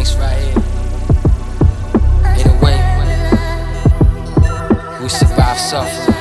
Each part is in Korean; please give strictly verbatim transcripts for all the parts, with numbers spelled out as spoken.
remix right here. Either way, we survive suffering.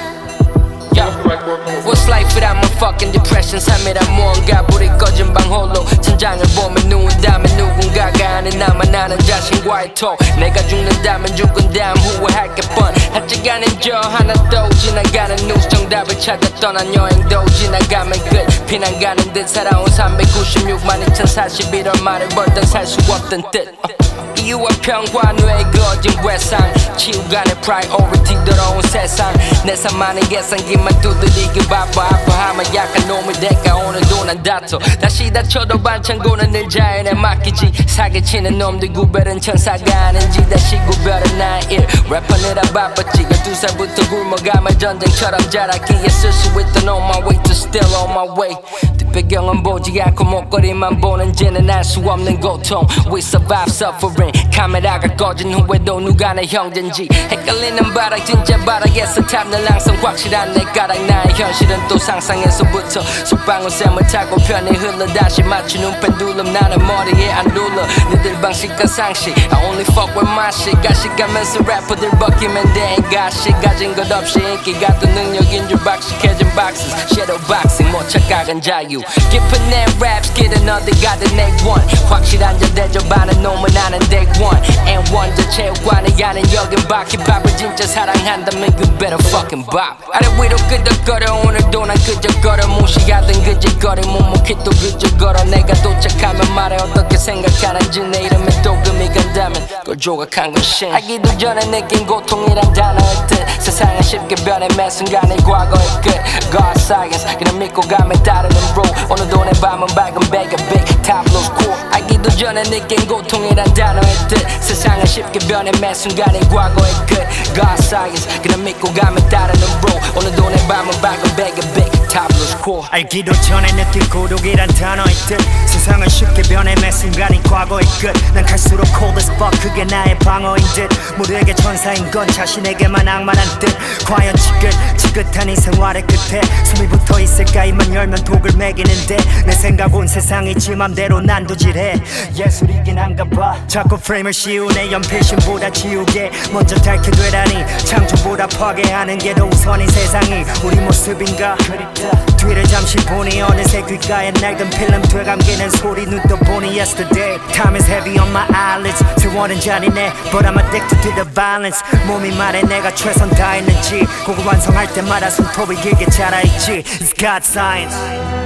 Yo, what's life without my fucking depression? 삶이란 무언가 불이 꺼진 방 홀로 천장을 보며 누운다면 누군가가 아닌 나만 아는 자신과의 톡. 내가 죽는다면 죽은 다음 후회할게 뻔. 아직 아닌 저 하나도 지나가는 뉴스 정답을 찾아 떠난 여행도 지나가면 끝. 피난 가는 듯 살아온 삼백구십육만 이천사십일 월 말을 벌던 살 수 없던 뜻. 이유와 평과 뇌의 거진 외상 치유간의 프라이오리티 더러운 세상 내 삶만의 계산기만 두드리기 바빠 아파하면 약한 놈이 될까 오늘도 난 다퉈 다시 다쳐도 반창고는 늘 자연에 맡기지 사기치는 놈들 구별은 천사가 아닌지 다시 구별은 나의 일 래퍼느라 바빴지 열두 살부터 굶어가며 전쟁처럼 자라기에 쓸 수 있던 on my way to still on my way 뒷배경은 보지 않고 목걸이만 보는 쟤는 알 수 없는 고통 We survive suffering 카메라가 꺼진 후에도 누가 내 형제인지 헷갈리는 바닥 진짜 바닥에서 탑늘 항상 확실한 내 가닥 나의 현실은 또 상상에서부터 솔방울샘을 타고 편히 흘러 다시 맞추는 펜듈럼 나는 머리에 안 눌러 너들 방식과 상식 I only fuck with my shit 가식하면서 래퍼들 벗기면 돼 가식 가진 것 없이 인기가 또 능력인 줄 박식해진 boxes shadow boxing 못 착각한 자유 깊은 내 랩 스킬은 어디 가든 내 원 확실한 자 대접하는 놈은 나는 day one and one 저 체육관에 가는 여긴 박 힙합을 진짜 사랑한다면 you better fucking bop 아래 위로 끄덕거려 오늘도 난 그저 걸어 무시하던 그저 거리 묵묵히 또 그저 걸어 내가 도착하면 말해 어떻게 생각하는지 내 이름에 또 금이 간다면 그걸 조각한 건 shame 알기도 전에 느낀 고통이란 단어의 뜻 세상은 쉽게 변해 매 순간의 과거의 끝 God science 그냥 믿고 가면 따르는 rule 오늘도 내 밤은 밝은 베개 big top loose cool 알기도 전에 느낀 고통이란 단어의 뜻 세상은 쉽게 변해 매 순간의 과거의 끝 God science 그냥 믿고 가면 따르는 rule 오늘도 내 밤은 밝은 베개 big top loose cool 알기도 전에 느낀 고독이란 단어의 뜻 세상은 쉽게 변해 매 순간이 과거의 끝 난 갈수록 cold as fuck 그게 나의 방어인 듯 모두에게 천사인 건 자신에게만 악만한 듯 과연 지긋 지긋한 이 생활의 끝에 숨이 붙어있을까 입만 열면 독을 매기는데 내 생각 온 세상이 지 맘대로 난도질해 예술이긴 한가 봐 자꾸 프레임을 씌우네 연필심보다 지우개 먼저 닳게 되라니 창조보다 파괴하는 게 더 우선인 세상이 우리 모습인가 그립다 뒤를 잠시 보니 어느새 귓가에 낡은 필름 되감기는 소리 눈떠 보니 yesterday Time is heavy on my eyelids 세월은 잔인해 But I'm addicted to the violence 몸이 말해 내가 최선 다했는지 곡을 완성할 때마다 손톱이 길게 자라있지 It's God science